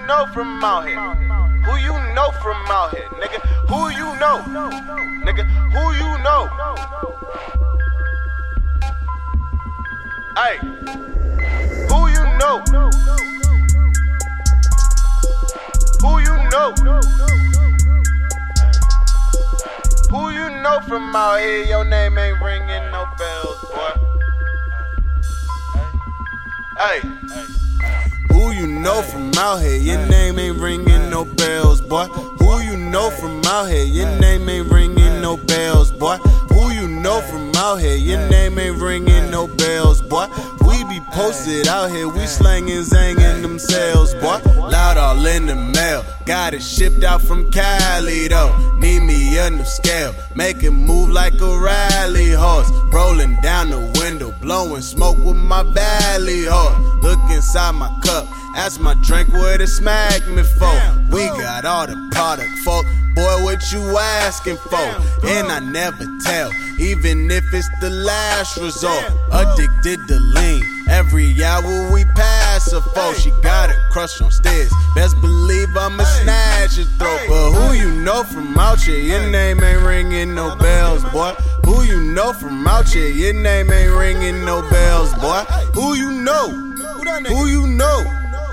know from out here? Who you know from out here, nigga? Who you know? Nigga, who you know? Hey, who you know? Who you know? Who you know from out here? Your name ain't ringing no bells, boy. Hey. Who you know from out here? Your name ain't ringing no bells, boy. Who you know from out here? Your name ain't ringing no bells, boy. Who you know from out here? Your name ain't ringing no bells, boy. We be posted out here, we slangin', zangin' them sales, boy. Loud all in the mail, got it shipped out from Cali though. Need me a new scale, make it move like a rally horse. Rolling down the window, blowing smoke with my valley horse. Look inside my cup, ask my drink what it smacked me for. We got all the product, folk. Boy, what you asking for? And I never tell, even if it's the last resort. Addicted to lean, every hour we pass her for. She got a crush on stairs, best believe I'ma snatch her throat. But who you know from out here? Your name ain't ringing no bells, boy. Who you know from out here? Your name ain't ringing no bells, boy. Who you know? Who you know?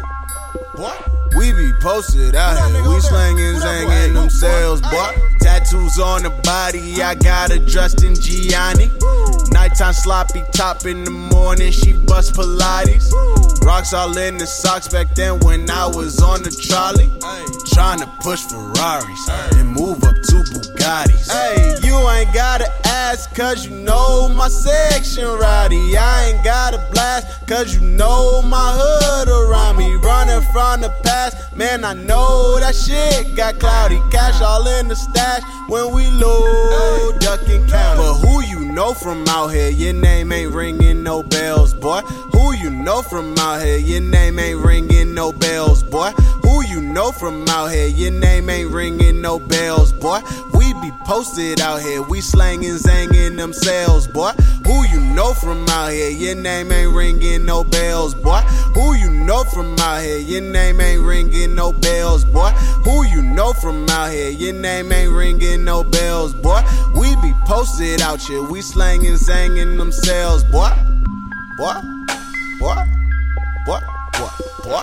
Boy. We be posted out here, we slangin', zangin' them sales, boy. Tattoos on the body, I got her dressed in Gianni. Nighttime sloppy top, in the morning she bust Pilates. Rocks all in the socks back then when I was on the trolley. Tryna push Ferraris and move up to Bugattis. Hey, you ain't gotta ask cause you know my section rowdy. I ain't gotta blast cause you know my hood around me. Running from the past, man, I know that shit got cloudy. Cash all in the stash when we load, duckin' county. But who you know from out here? Your name ain't ringing no bells, boy. Who you know from out here? Your name ain't ringing no bells, boy. Who you know from out here? Your name ain't ringing no bells, boy. We be posted out here, we slangin', zangin' them sales, boy. Who you know from out here? Your name ain't ringing no bells, boy. Who you know from out here? Your name ain't ringing no bells, boy. Who you know from out here? Your name ain't ringing no bells, boy. We be posted out here, we slangin', zangin' them sales, boy. Boy, boy, boy, boy, boy,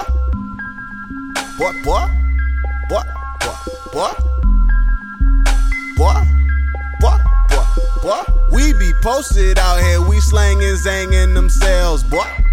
boy, boy, boy, boy, boy, boy, boy, boy. We be posted out here, we slangin', zangin' them sales, boy.